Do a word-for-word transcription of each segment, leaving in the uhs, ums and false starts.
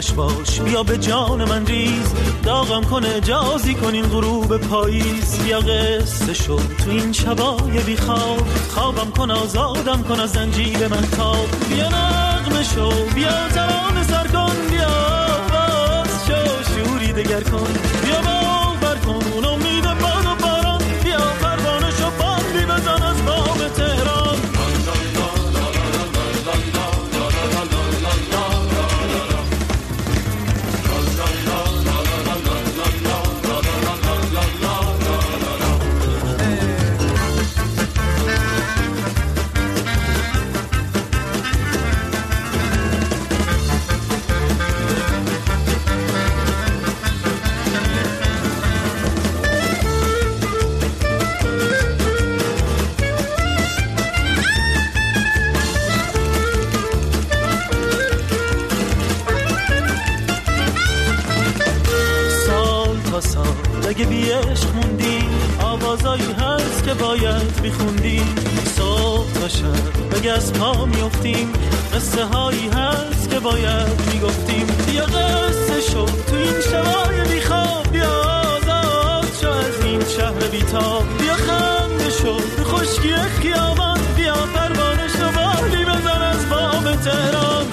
آتش باش، بیا به جان من ریز، داغم کن اجازی کن این غروب پاییز. بیا قصه شد تو این شبای بی خواب، خوابم کن آزادم کن از زنجیر من تاب. بیا نغمه شو، بیا ترانه سر کن، بیا باز شو شوری دگر کن. بیا باور کن اون امید باد و باران، بیا پروانه شو باندی بزن از بام تهران. اگه بی عشق موندیم آوازایی هست که باید بیخوندیم. صبح تا شب بگه از پا میافتیم، قصه هایی هست که باید میگفتیم. بیا قصه شو تو این شبای بیخواب، بیا آزاد شو از این شهر بیتاب. بیا خنده شو تو خشکی خیابان، بیا پروانه شو بالی بزن از بام تهران.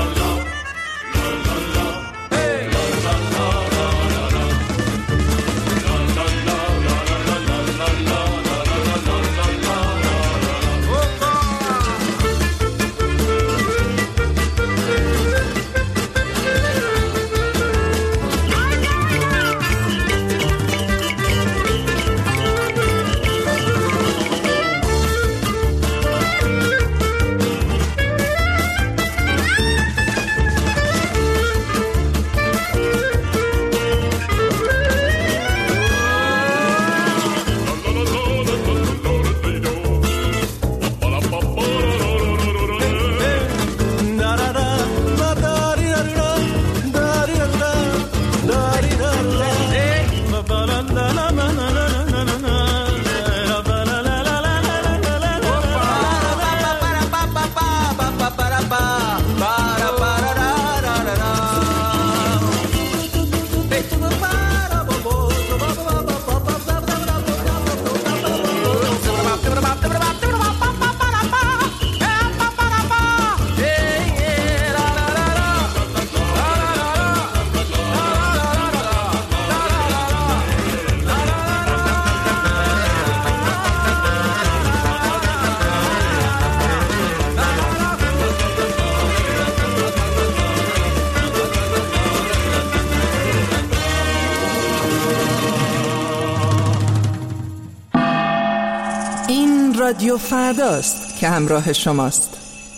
رادیو فرداست که همراه شماست.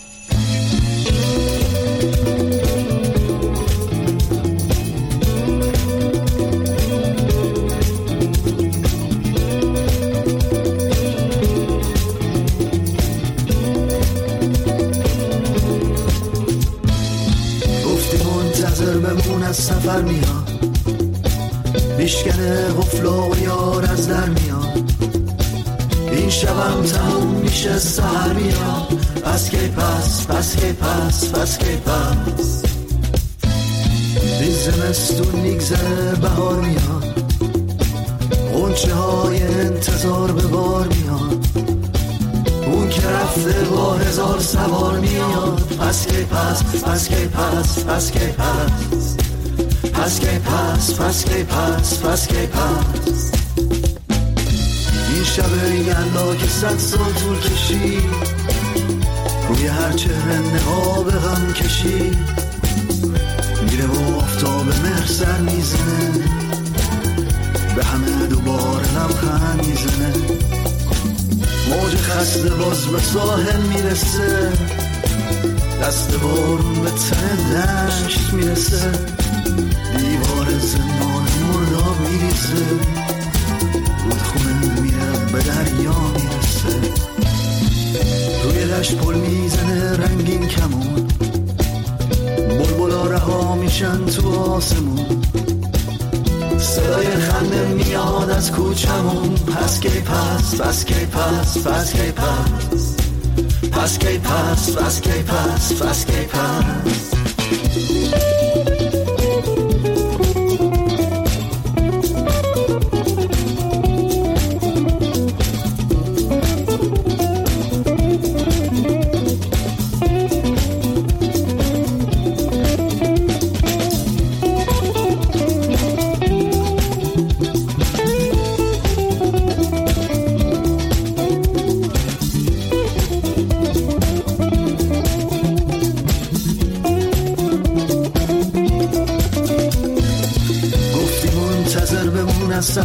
گفتی منتظر بمون از سفر میاد، بیشکنه غفلا و یار از در میاد. این شبم تموم میشه سحر میاد، پس کی پس پس کی پس پس کی پس. این زمستون میگذره بهار میاد، غنچه های انتظار به بار میاد. اون که رفته با هزار سوار میاد، پس کی پس پس کی پس پس کی پس پس کی پس پس کی پس پس کی پس. این شب یلا که صد سال طول کشید، روی هر چهره نقاب غم کشید. میره و آفتاب مهر سر میزنه، به همه دوباره لبخند میزنه. موج خسته باز به ساحل میرسه، دست بارون به تن دشت میرسه. دیوار زمان مرداب میریزه، رودخونه میره به دریا میرسه. روی دشت پل میزنه رنگین کمون، بلبلا رها میشن تو آسمون. صدای خنده میاد از کوچمون، پس کی پس پس کی پس پس کی پس پس کی پس پس کی پس پس کی پس.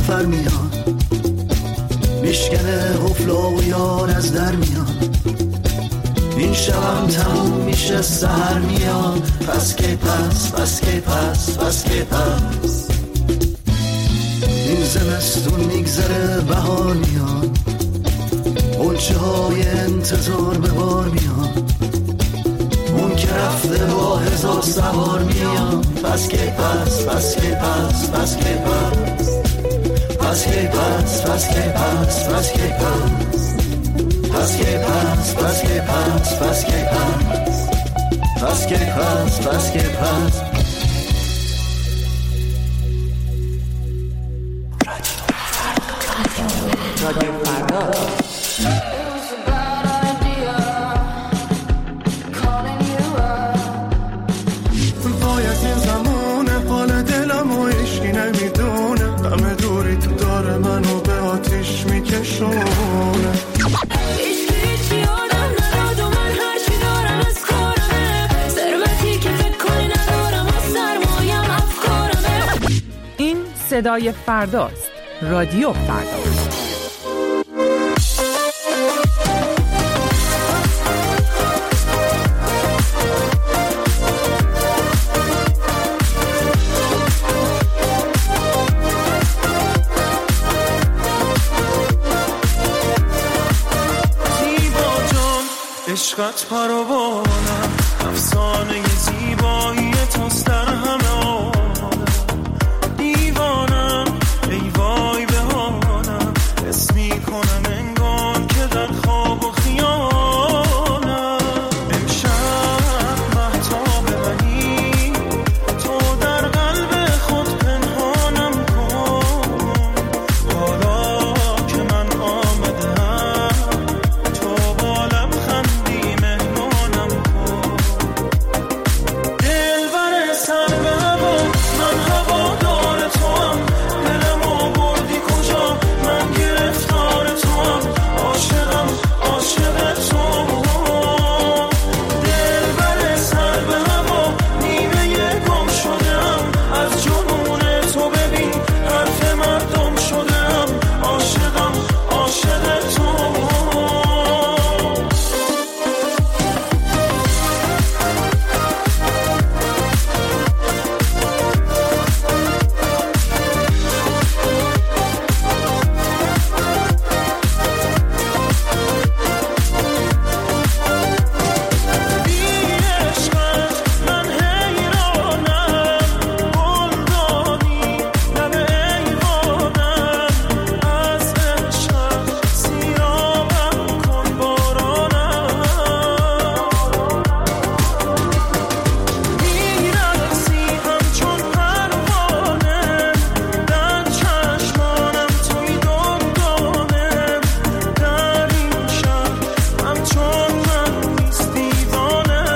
سفر میاد، میشکنه قفل و یار از در میاد. این شبم تموم میشه سحر میاد. پس کی پس پس کی پس پس کی پس این زمستون میگذره بهار میاد. قنچه های انتظار به بار میاد. اون که رفته با هزار سوار میاد. پس کی پس پس کی پس پس کی پس پس کی پس پس کی پس پس کی پس پس کی پس پس کی پس پس کی پس پس کی پس پس کی پس. رادیو فردا. وای از این زمان حال دلم و عشقی نمیدونه، همه دوری تو داره منو به آتیش میکشونه. این صدای فرداست. رادیو فردا. عشقت پروانم، افسانه زیبایی توست در همه عالم. دیوانم ای وای بهانم، حس میکنم انگار که در خواب و خیالم. امشب مهتاب منی، تو در قلب خود پنهانم کن. حالا که من آمدم تو با لبخندی مهمانم کن. دلبر سر به هوا، من هوادار توام. دلمو بردی کجا، من گرفتار توام. عاشقم عاشق توام. دلبر سر به هوا، نیمه گم شدم از جنون تو. ببین حرف مردم شدم. عاشقم عاشق توام. من حیرانم، گل دادی لب ایوانم. از عشق سیرابم کن بارانم. میرسی همچون پروانه، در چشمانم توی دنگانه. در این شهر همچون من نیست دیوانه.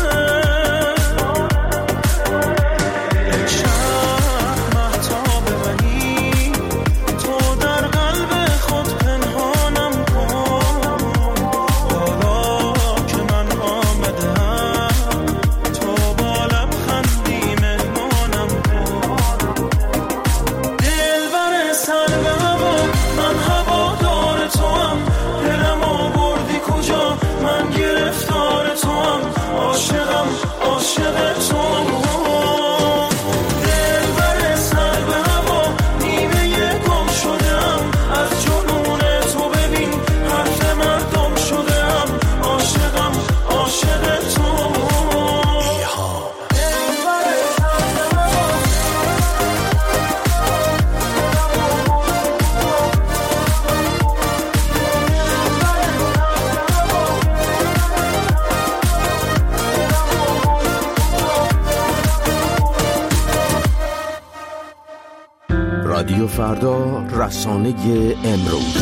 امشب مهتاب منی، تو در قلب خود پنهانم کن. حالا که من آمدم تو با لبخندی مهمانم کن. دلبر سر به هوا، من هوادار توام. دلمو بردی کجا، من گرفتار توام. عاشقم عاشق توام. دلبر سر به هوا، نیمه گم شدم از جنون تو. ببین حرف مردم شدم. عاشقم عاشق توام. دلبر سر به هوا. رادیو فردا، رسانه امروز.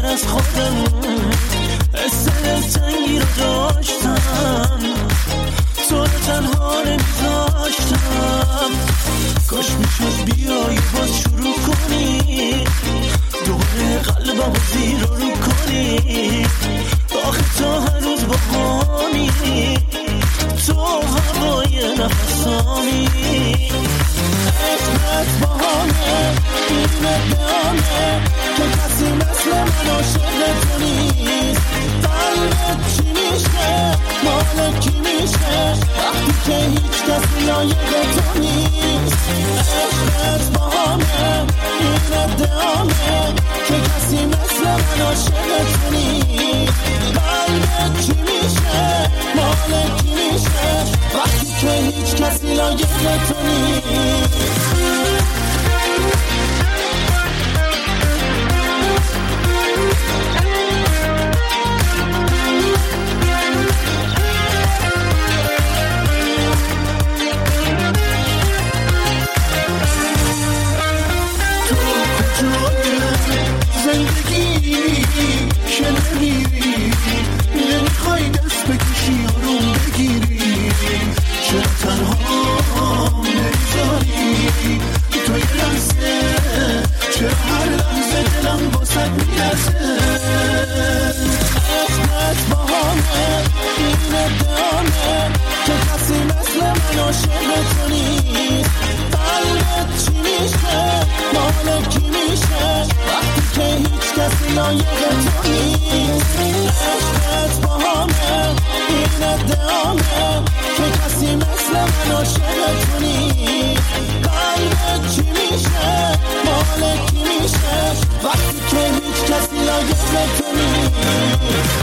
از خودم حس تنگی رو داشتم، تو رو تنها نمیذاشتم. کاش میشد بیایی باز شروع کنی، دوباره قلبم رو زیر رو کنی. آخه تا هنوز با همی، تو هوای نفسامی. اسمت با همه این ادامه که کسی مثل من عاشق تو نیست. قلبت چی میشه مال کی میشه وقتی که هیچ کسی لایق تو نیست. اسمت با همه این ادامه که کسی مثل من عاشق تو نیست. قلبت چی میشه مال کی میشه وقتی که هیچ کسی لایق تو نیست. زندگی که نمیری نمیخوای دست بکشی آروم بگیری، چرا تنها نمیذاری تو یه لحظه، چرا هر لحظه دلم باسد میرسه. اسمت با همه این ادامه که کسی مثل من عاشق تو نیست. قلبت چی میشه مال کی میشه وقتی که هیچ کسی لایق تو نیست. عشقت با همه این ادامه که کسی مثل من عاشق تو نیست. قلبت چی میشه مال کی میشه وقتی که هیچ کسی لایق تو نیست.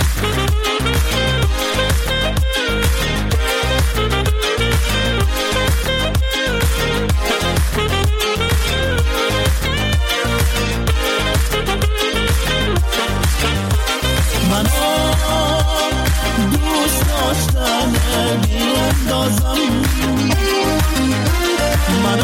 دوست داشتن بیاندازم، من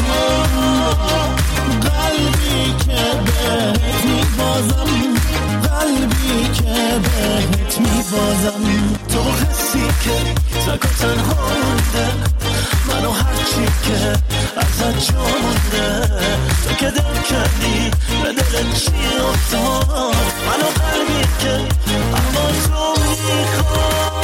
قلبی که بهت میبازم، قلبی که بهت میبازم. تو حسی که تک و تنها مونده، منو هرچی که ازت جا مونده. تو که دل کردی به دل چی افتاد، منو قلبی که اما تو میخواد.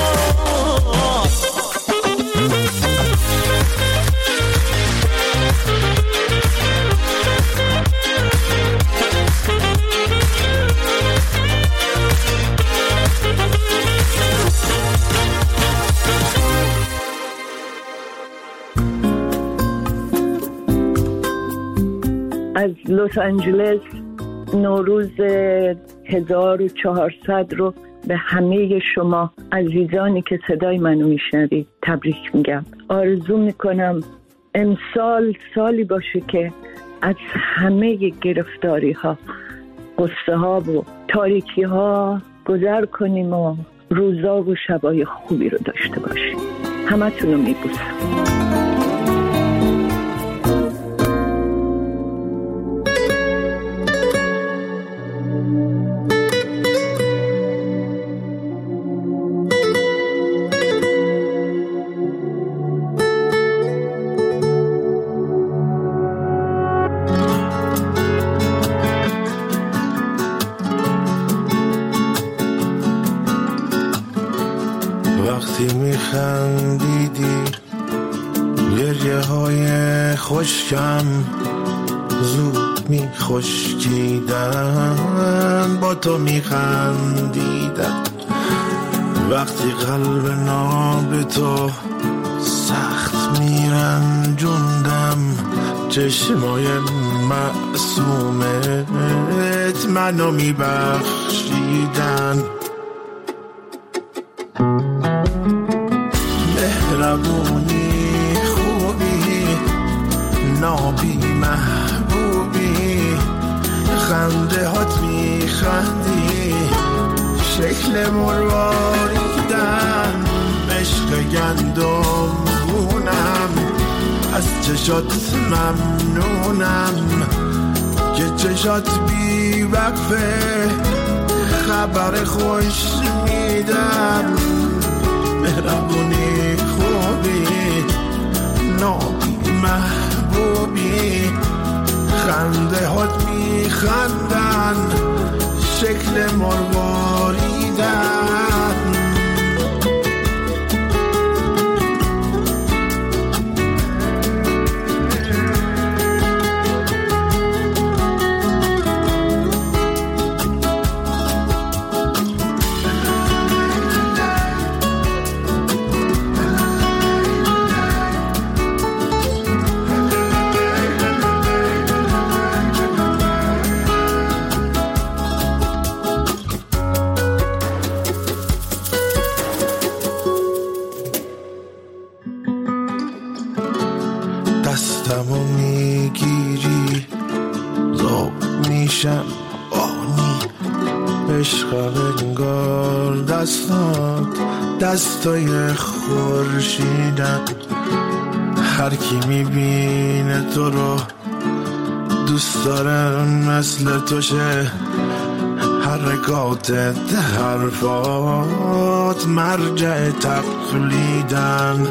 از لس آنجلس نوروز هزار و چهارصد رو به همه شما عزیزانی که صدای منو میشنوید تبریک میگم. آرزو میکنم امسال سالی باشه که از همه گرفتاری ها، قصه ها و تاریکی ها گذر کنیم و روزا و شبای خوبی رو داشته باشیم. همه تونو میبوسم. وقتی میخندیدی گریه های خشکم زود میخشکیدن، با تو میخندیدم. وقتی قلب ناب تو سخت میرنجوندم، چشمای معصومت منو میبخشیدن. مهربونی خوبی نابی محبوبی، خنده هات میخندی شکل مرواریدن، عشق گندم گونم از چشات ممنونم که چشات بی وقفه خبر خوش میدم، مهربونی خوبی نابی محبوبی، خنده هات میخندن شکل مرواریدن. دستمو میگیری زاب میشم آنی، عشق انگار دستات دستای خورشیدن. هر کی میبینه تو رو دوست داره مثل تو شه، حرکاتت حرفات مرجع تقلیدن.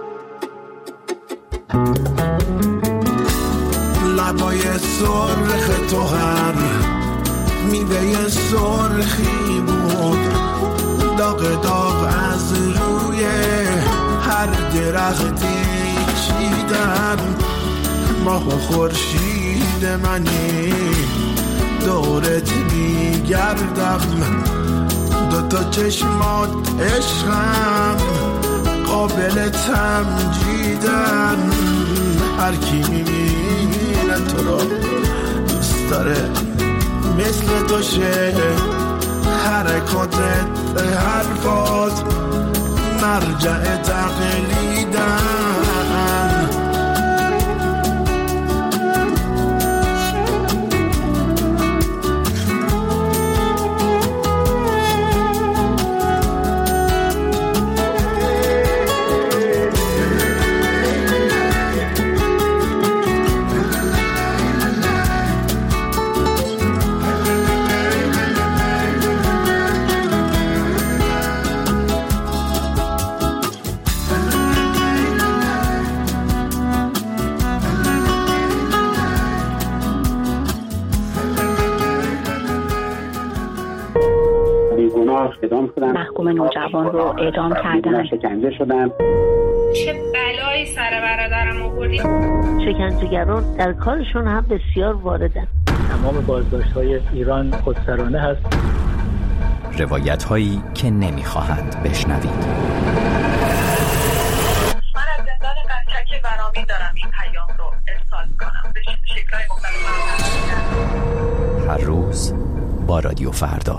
لبای سرخ تو هر میوه سرخی بود، داغ داغ از روی هر درختی چیدن. ماه و خورشید منی دورت میگردم، دوتا چشمات عشقم قابل تمجیدن. هر کی میبینه تو رو دوست داره مثل تو شه، حرکاتت حرفات مرجع تقلیدن. محکوم نوجوان رو اعدام کردن. شکنجه شدن. چه بلایی سر برادرم آوردی؟ شکنجهگران در کارشون هم بسیار واردن. تمام بازداشت‌های ایران خودسرانه هست. روایت هایی که نمیخواهند بشنوید. من از زندان قنچک برامین دارم این پیام رو ارسال کنم به شکل‌های مختلف. هر روز با رادیو فردا.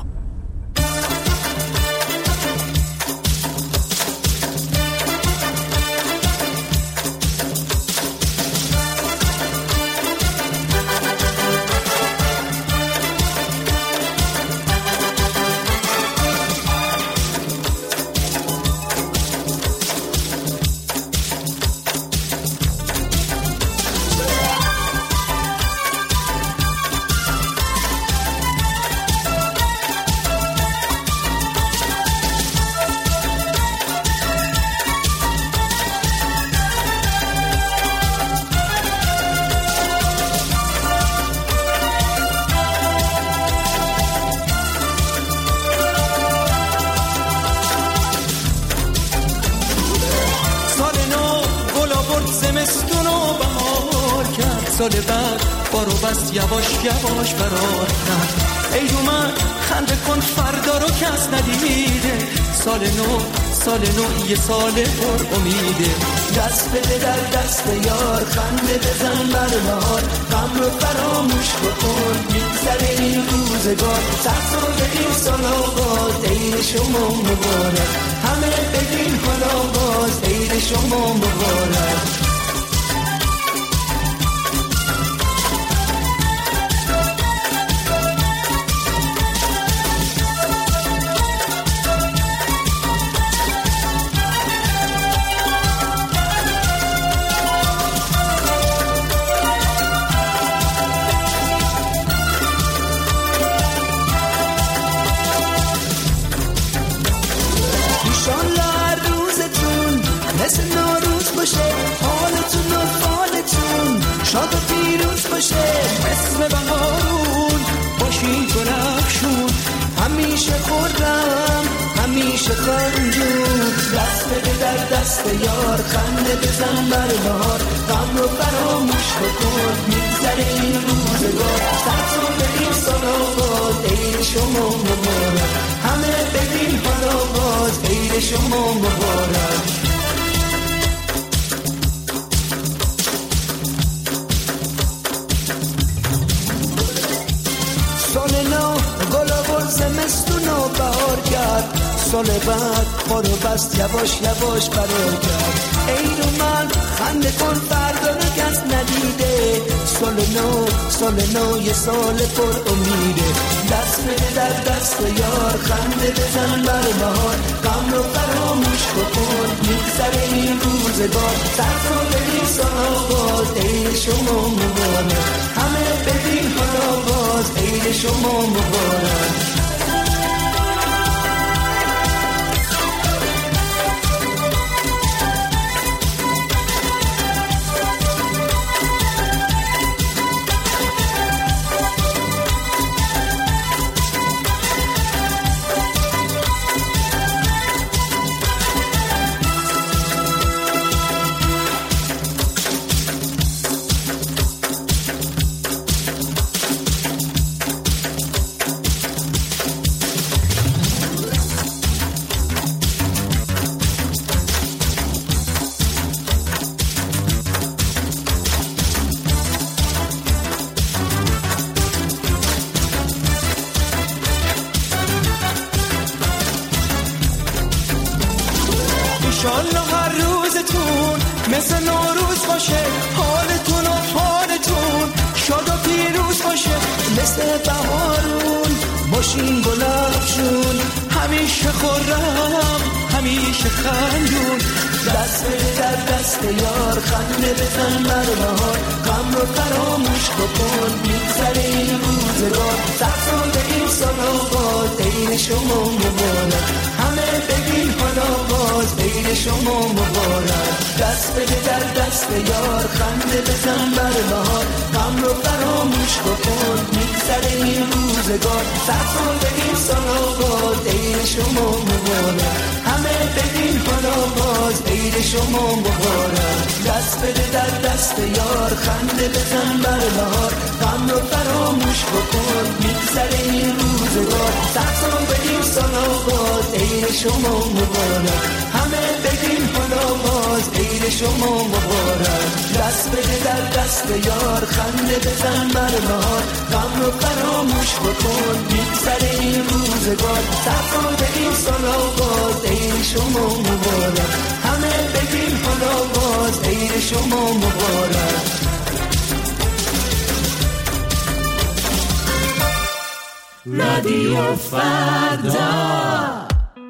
سال بعد بارو بس یواش یواش برار کرد. ای رو من خنده کن فردا رو کس ندیده. سال نو سال نو یه سال پر امیده. دست بده در دست یار، خنده بزن بر بهار، غم رو فراموش بکن میگذره این روزگار. سخت رو بگیم سال آغاز عید شما مبارک، همه بگیم حالا باز عید شما مبارک. همیشه خورم همیشه خندون، دست بده در دست یار، خنده بزن بر بهار، غم رو فراموش بکن میگذره این روزگار، سرتون بریم سراغات عید شما مبارک، همه ببین حالا باز عید شما مبارک. سال نو گل آورد زمستون و بهار کرد، سال بعد خورو بست یواش یواش برار کرد، عید اومد خنده کن فردا نکس ندیده، سال نو سال نو یه سال پر امیده، دست بده در دست یار، خنده بزن بر بهار، غم رو فراموش بکن میگذره این روزگار، سرتو بریم سراغات عید شما مبارک، همه ببین حالا باز عید شما مبارک. انشالله هر روزتون مثل نوروز باشه، حالتون و حالتون شاد و پیروز باشه، مثل بهارون باشین گلابشون، همیشه خورم همیشه خندون، دست در دست یار، خنده بزن بر بهار، غم رو فراموش بکن میگذره این روزگار، سرتون بریم سراغات عید شما مبارک، همه ببین حالا باز عید شما مبارک، دست بده در دست یار، خنده بزن بر بهار، غم رو فراموش بکن میگذره این روزگار، سرتون بریم سراغات عید شما مبارک، همه ببین حالا باز عید شما مبارک، دست بده در دست یار، خنده بزن بر بهار، غم رو فراموش بکن میگذره این روزگار، سرتون بریم سراغات عید شما مبارک، همه ببین حالا باز عید شما مبارک، دست بده در دست یار، خنده بزن بر بهار، غم رو فراموش بکن میگذره این روزگار، سرتون بریم سراغات عید شما مبارک، همه ببین حالا باز عید شما مبارک. رادیو فردا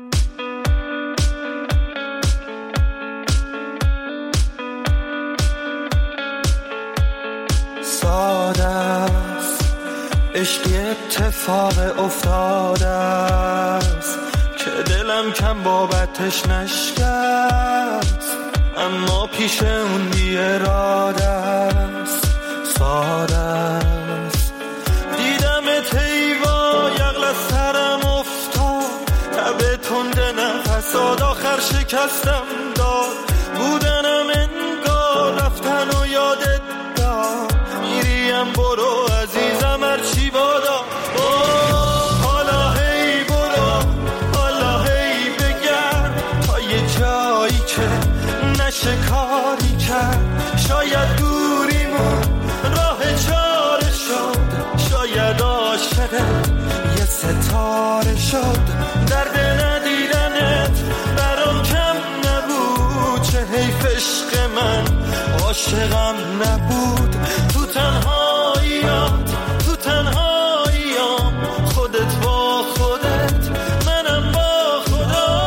ساده است عشقی اتفاق افتاده است که دلم کم بابتش نشکست، اما پیش اون بی اراده است. ساده است دیدمت ایوا یغل از سرم افتاد، تب تند نفسات آخر شکستم داد، بودنم انگار رفتن و یادت داد، میریم برو عزیزم هرچی بادا، حالا هی برو حالا هی بگرد تا یه جایی که نشه کاری کرد، شاید دوریمون راه چاره شد، شاید عاشقت یه ستاره شد، درد ندیدنت برام کم نبود، چه حیف عشق من عاشقم نبود، تو تنهاییات تو تنهاییام، خودت با خودت منم با خدا.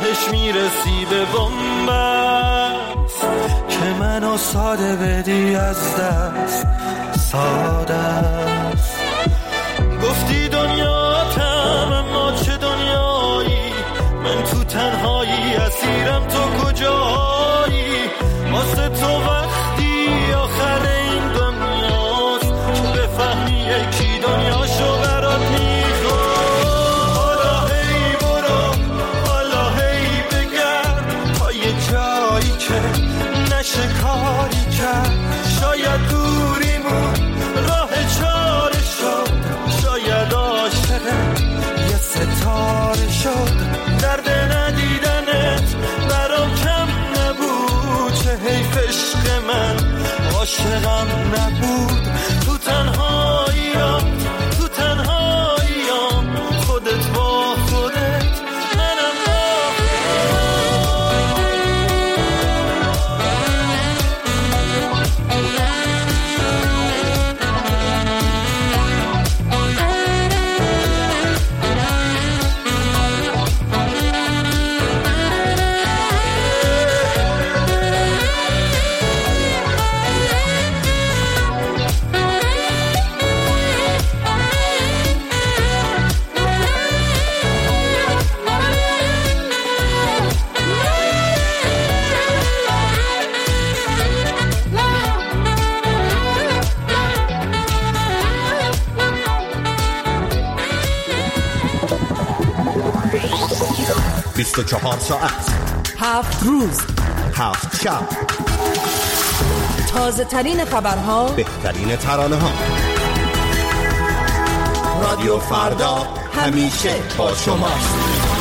تهش میرسی به بنبست که منو ساده بدی از دست. ساده است گفتی دنیا تم، اما چه دنیایی؟ من تو تنهایی اسیرم، تو کجایی؟ واسه تو وقتی آخر این دنیاست که بفهمی یکی دنیاشو برات میخواد. حالا هی برو، حالا هی بگرد تا یه جایی که نشه کاری کرد. شاید دوریمون راه چاره شد، شاید عاشقت یه ستاره شد. درد ندیدنت برام کم نبود، چه حیف عشق من عاشقم نبود. تو تنهاییام، تو تنهاییام، خودت با خودت، منم با بیست و چهار ساعت، هفت روز، هفت شب، تازه ترین خبرها، بهترین ترانه ها. رادیو فردا همیشه با شماست.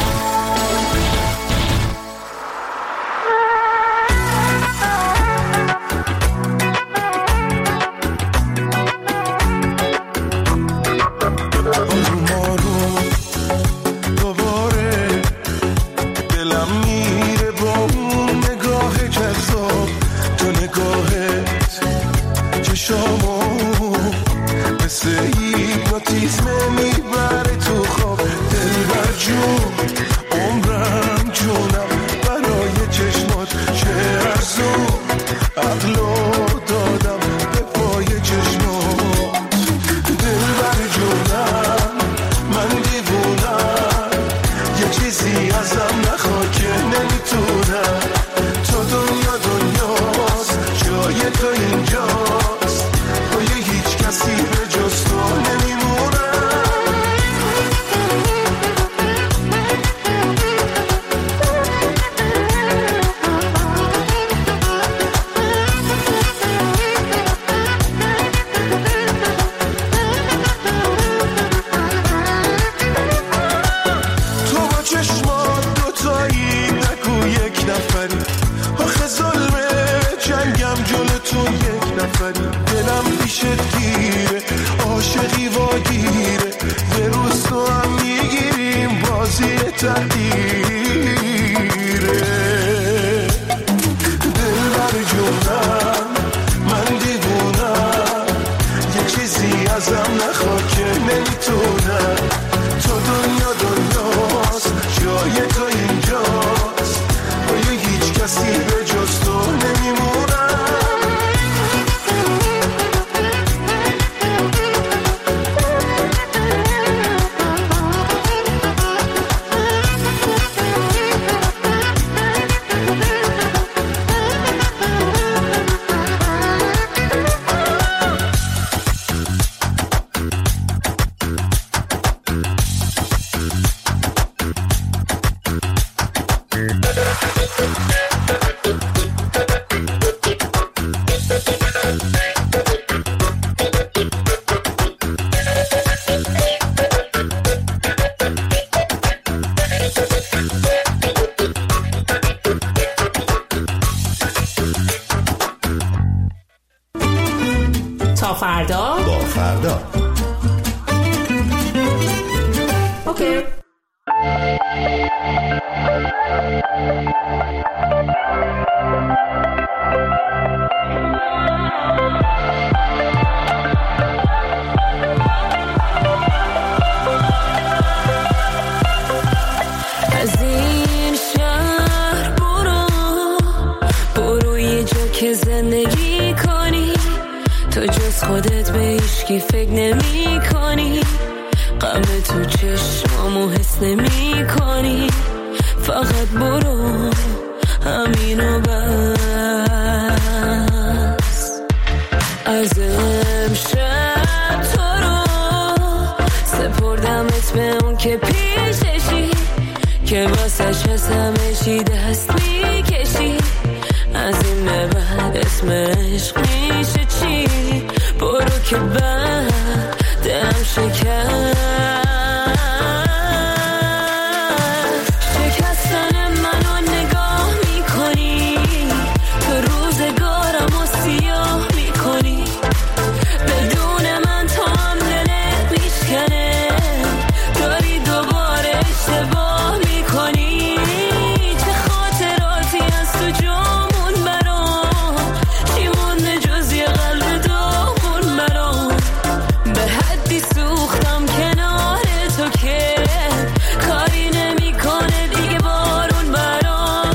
تا فردا با فردا. اوکی. از این شب خودت به هیچکی فکر نمی کنی، غم تو چشمامو حس نمی کنی، فقط برو همینو بس. از امشب تو رو سپردمت به اون که پیششی، که واسه چه همه دست میکشی، از این به بعد اسم عشق میشه چی؟ برو که بعد دم شکست. شکستن منو نگاه میکنی، تو روزگارم و سیاه میکنی، بدون من تا هم دلت میشکنه، داری دوباره اشتباه میکنی. چه خاطراتی از تو جامون برام، چی مونده جز یه قلب داغون برام، به حدی سوختم کنار تو که کاری نمیکنه دیگه بارون برام.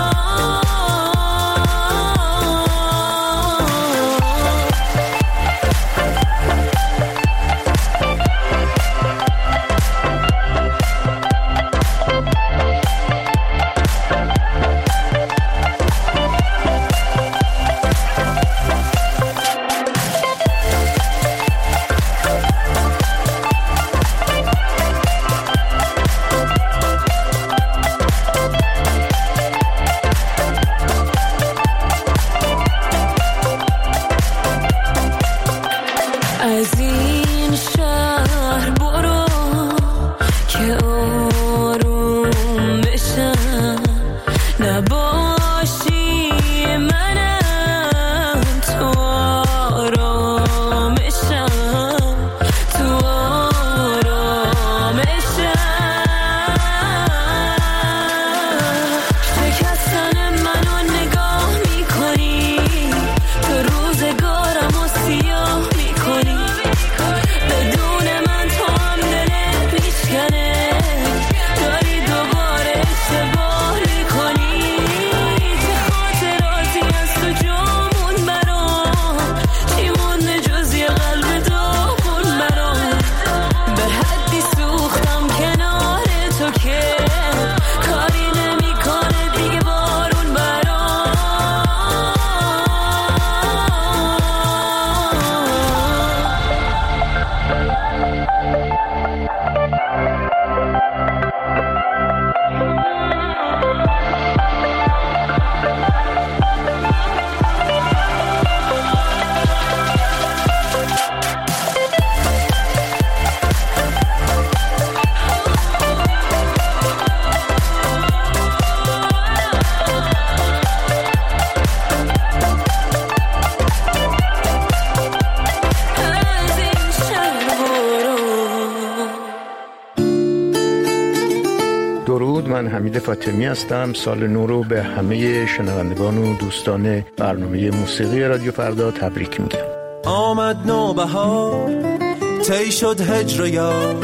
از این شهر برو که آروم بشم، نباشی منم تو آرامشم، تو آرامشم. شکستن منو نگاه میکنی، تو روزگارم و سیاه میکنی، بدون من تو هم دلت میشکنه، داری دوباره اشتباه میکنی. چه خاطراتی از تو جامون برام، چی مونده جز یه قلب داغون برام، به حدی سوختم کنار تو که کاری نمیکنه دیگه بارون برام. از این شهر برو. درود، من حمید فاطمی هستم. سال نو رو به همه شنوندگان و دوستان برنامه موسیقی رادیو فردا تبریک میگم. آمد نوبهار، طی شد هجر یار،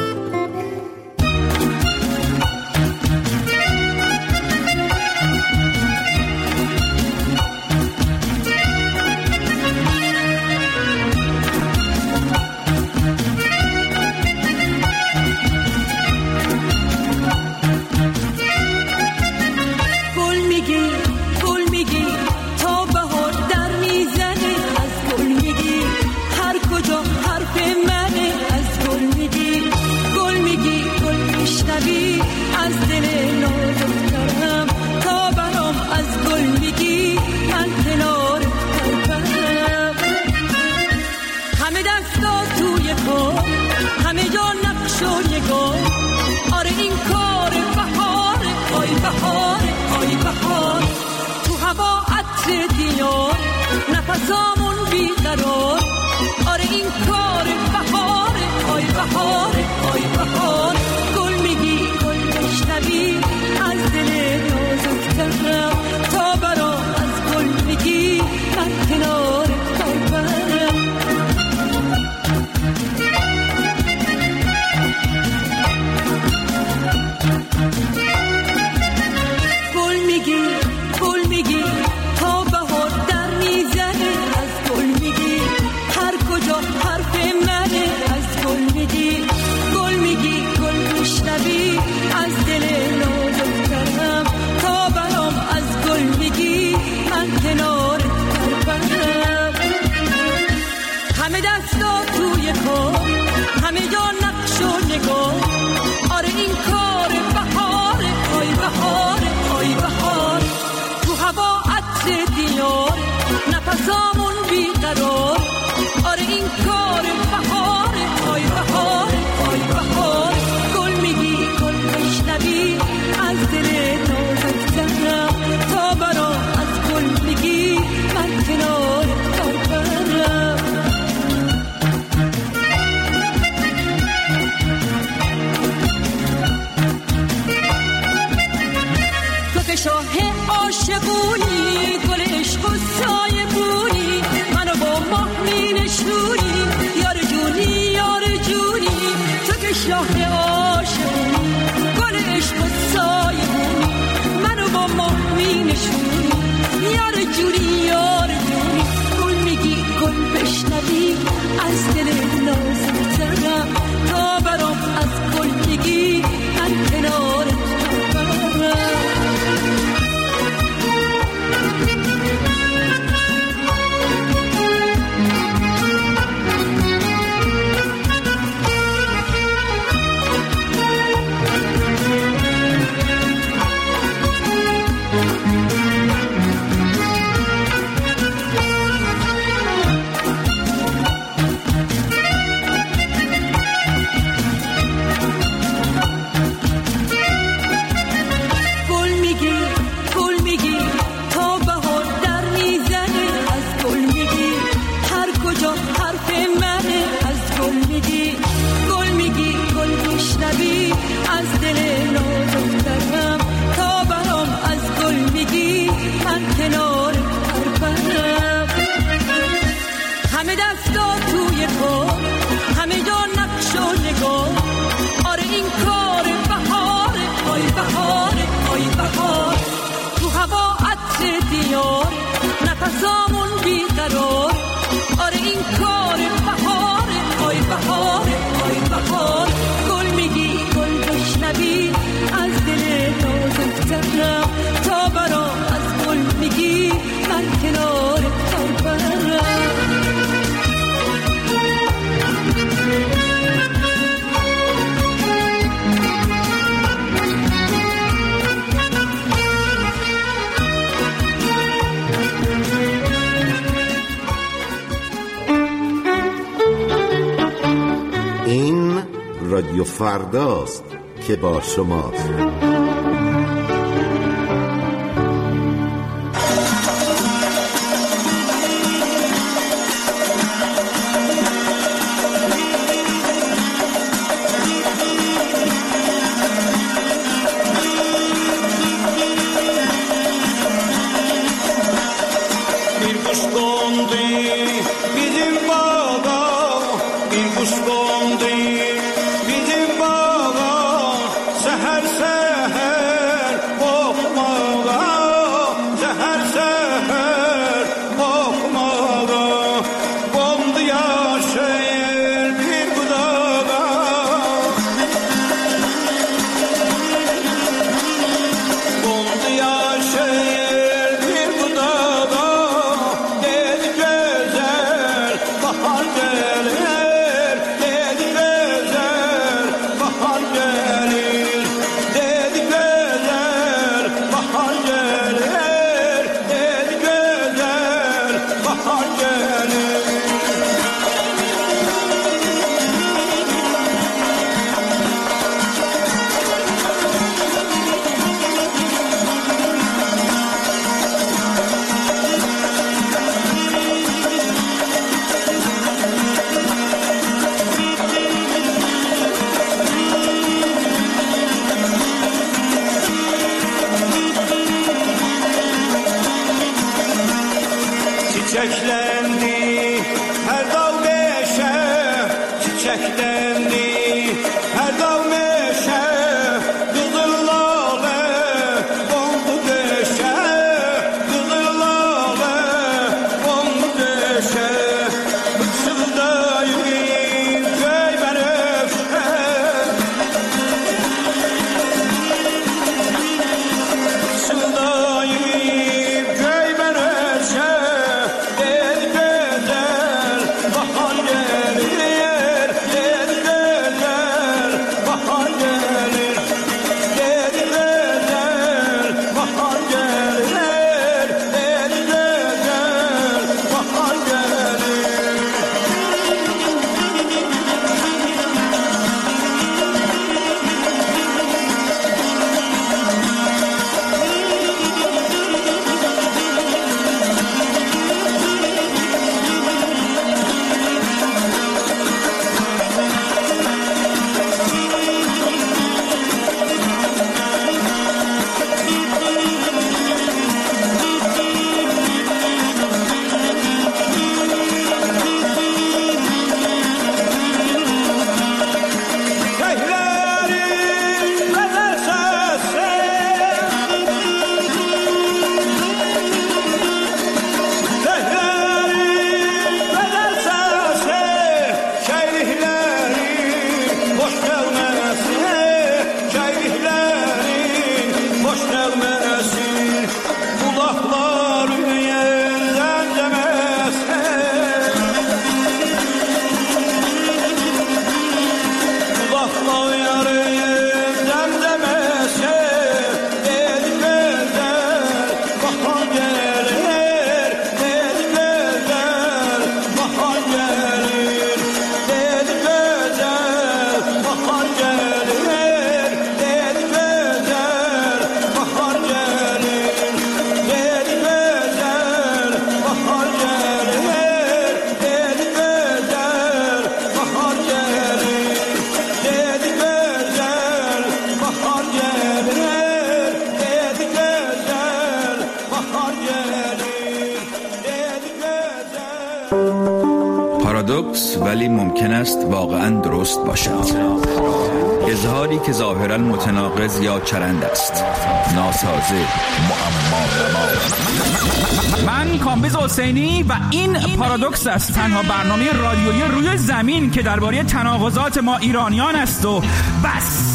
گل میگی گل میگی تا بهار در میزنه، از گل میگی هر کجا حرف منه، از گل میگی گل میگی گل میشنوی از دل نازکترم، تا برام از گل میگی من کنار قلبم. همه دستا توی کار، همه جا نقش و نگاه، آره این کار بهاره، آی بهاره آی بهار، تو هوا عطر دیار، نفسامون بیقرار، آره این کار بهاره، آی بهاره آی بهار. گل میگی گل میشنوی از دل نازکترم، تا برام از گل میگی من کنار قلبم. گل میگی گل میگی تا بهار در میزنه، از گل میگی هر کجا بیقرار. آره این کار بهاره، آی بهاره، آی بهاره. گل میگی گل بشنوی از دل نازک‌ترم، تا برام از گل میگی من کنار کار برم. تو که شاه عاشقونی، گل عشق و سایه بونی، منو با ماه می نشونی، یار جونی یار جونی. تو که شاه عاشقونی، گل عشق و سایه بونی، منو با ماه می نشونی، یار جونی یار جونی. گل میگی گل بشنوی از دل نازک‌ترم، تا برام از گل میگی من کنارت برم. از دل نازک‌ترم، تا برام از گل میگی من کنار کار برم. همه دستا توی کار، همه جا نقش و نگار. آره این کار بهاره، آی بهاره، آی بهاره. تو هوا عطر دیار، نفسامون بیقرار. آره این کار بهاره، آی بهاره، آی بهاره. گل میگی گل بشنوی از دل نازک‌ترم، تا برام از گل میگی من کنار کار برم. این رادیو فرداست که با شماست. bahar پارادوکس ولی ممکن است واقعا درست باشد. اظهاری که ظاهرا متناقض یا چرند است، ناسازه، معما. من کامبیز حسینی و این پارادوکس است، تنها برنامه رادیویی روی زمین که درباره تناقضات ما ایرانیان است و بس.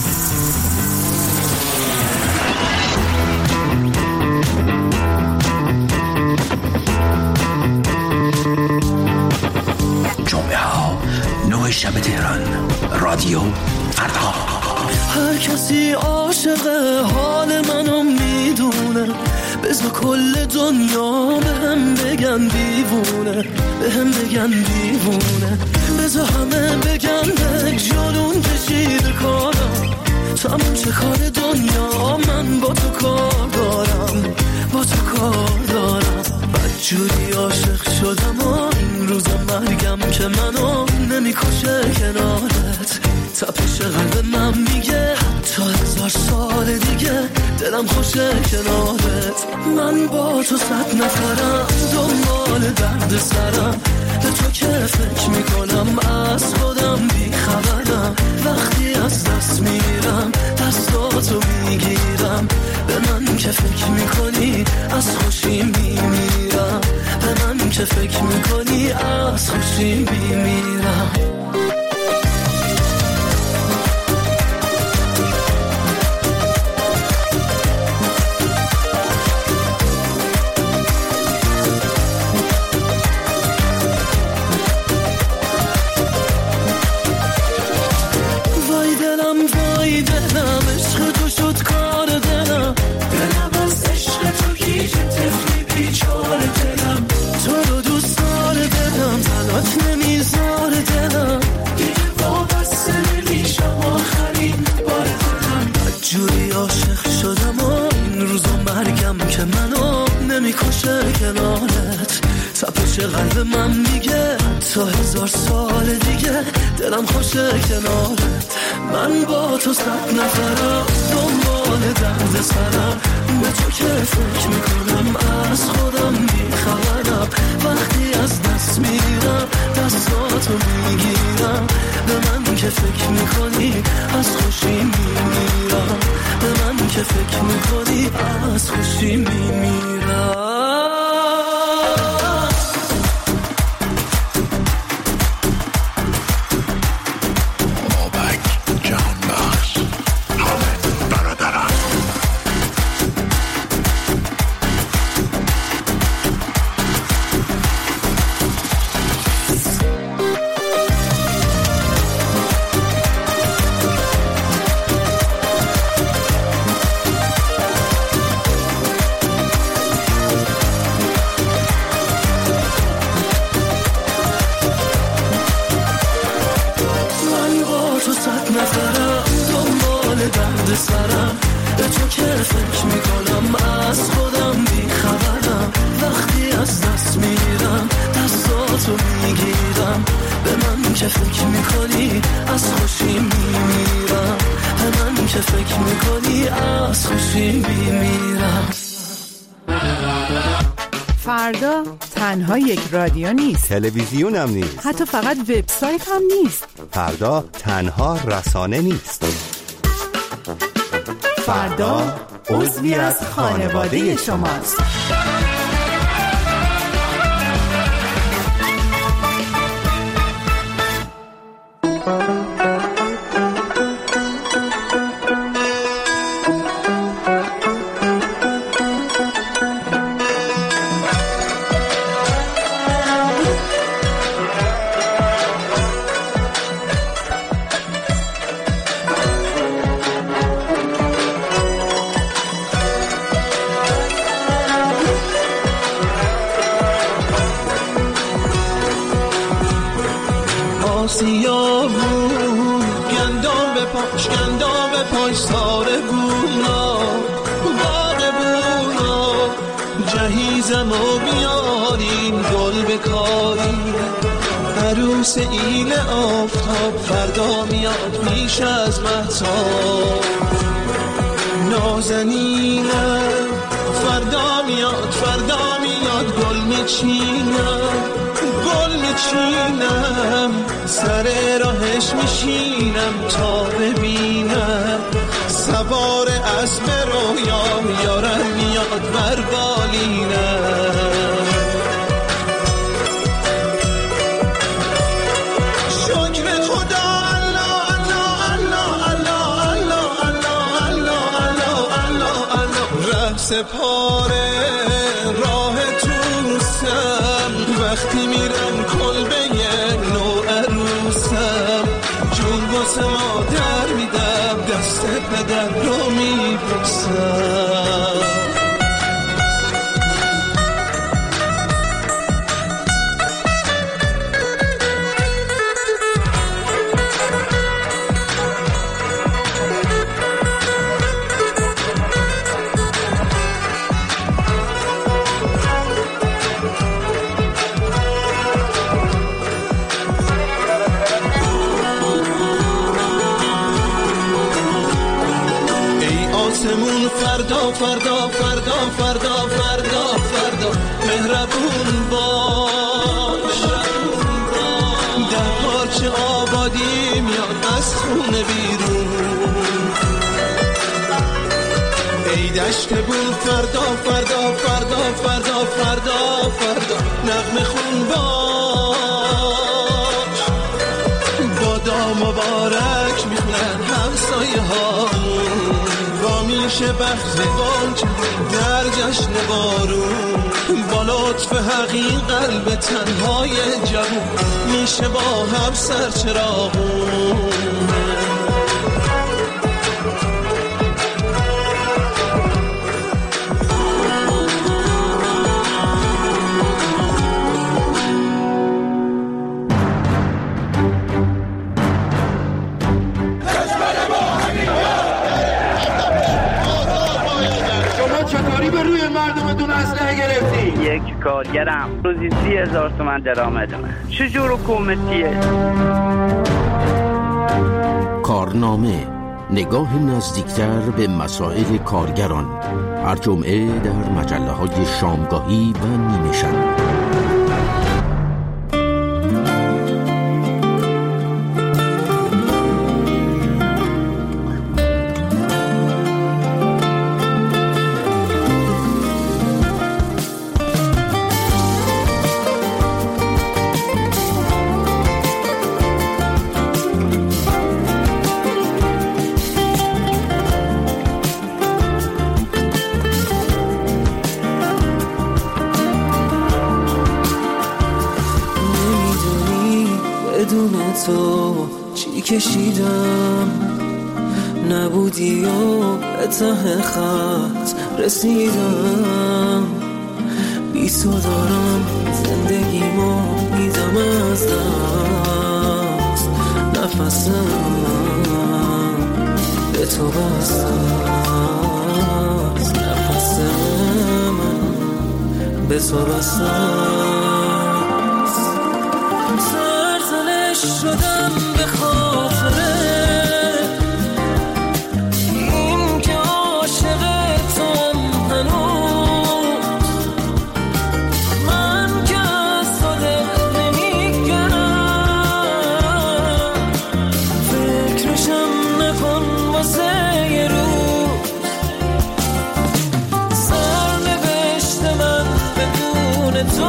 جمعه ها نه شب تهران، رادیو فردا. هر کسی عاشق حال منو میدونه، بذار کل دنیا به هم بگن دیوونه، به هم بگن دیوونه، بذار همه بگن به جنون کشیده کارم، تمام چه کار دنیا من با تو کار دارم، با تو کار دارم. بدجوری عاشق شدم و این روز مرگم که منو نمیکشه کنارت، تپش قلب من میگه حتی هزار سال دیگه دلم خوشه کنارت. من با تو صد نفرم دنبال درد سرم، به تو که فکر میکنم از خودم بیخبرم، وقتی از دست میرم دستاتو میگیرم، به من که فکر میکنی از خوشی میمیرم، به من که فکر میکنی از خوشی میمیرم. قلب من میگه تا هزار سال دیگه دلم خوشه کنارت. من با تو صد نفرم دنبال درد سرم، به تو که فکر میکنم از خودم بیخبرم، وقتی از دست میرم دستاتو میگیرم، به من که فکر میکنی از خوشی میمیرم، به من که فکر میکنی از خوشی میمیرم. فردا تنها یک رادیو نیست، تلویزیون هم نیست، حتی فقط وبسایت هم نیست. فردا تنها رسانه نیست. فردا عضوی از خانواده شماست. سیاه بود گندام به پاش گندام به پاش ساره گونا باغ بونا جهیزم و بیارین گل بکارین عروس ایل آفتاب فردا میاد میش از مهتاب نازنینم فردا میاد فردا میاد گل میچینم گل میچینم، سر راهش میشینم تا ببینم سوار اسب رویام، یارم میاد بر بالینم. شکر خدا الله الله الله الله الله الله الله الله الله ره سپاره راه توسم، وقتی میرم کلبه نو عروسم، جون واسه مادر میدم، دست پدر رو میبوسم. فردا فردا فردا فردا فردا فردا مهربون باش، در پارچه آبادی میاد از خونه بیرون. ای دشت بون فردا فردا فردا فردا فردا فردا نغمه خون باش، بادا مبارک میخونن همسایه هامون، میشه بختوان در جشن بارون، با لطف حقیق قلب تنهای جوون میشه با هم سرچراغون. یک کارگرم روزی سی هزار تومن درآمدمه، چجور حکومتیه؟ کارنامه، نگاه نزدیکتر به مسائل کارگران، هر جمعه در مجله های شامگاهی و نیمه شب. تو چی کشیدم نبودی و به ته خط رسیدم، بی تو دارم زندگیمو میدم از دست، نفسم به تو بستم، نفسم به تو بستم. شدم به خاطره این که عاشق توام هنوز، من که از تو دل نمیگرم، فکرشم نکن واسه یه روز، سرنوشت من بدون تو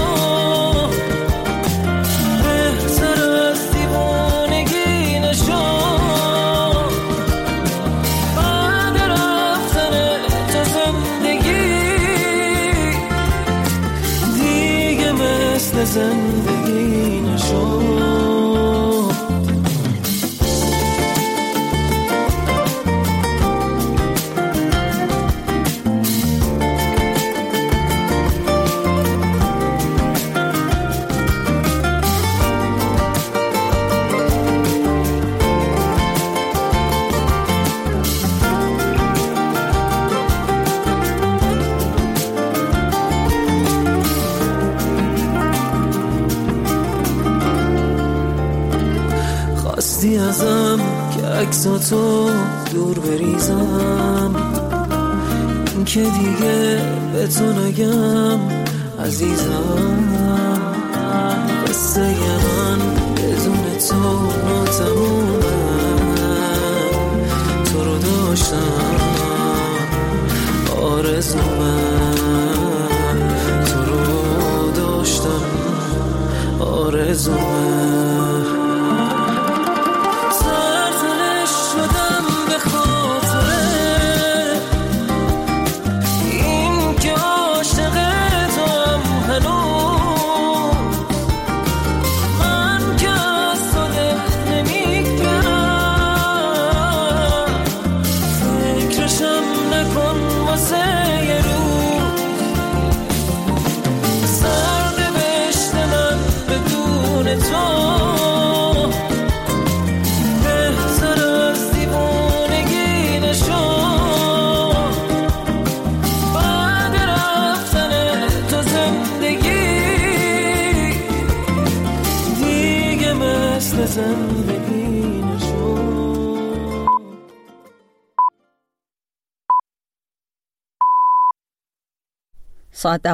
زندگی نشد. خواستی ازم که عکساتو دور بریزم، این که دیگه به تو نگم عزیزم، قصه من بدون تو ناتمومه. تو رو داشتم آرزومه، تو رو داشتم آرزومه. زرزنش شدم به خاطره این که عاشق تو هم هنوز. من که از تو دل نمیگم، فکرشم نکن واسه یه روز. سرنوشت من بدون تو بهتر از دیوانگی نشد. بعد رفتن تو زندگی دیگه مثل زندگی نشد. ساعت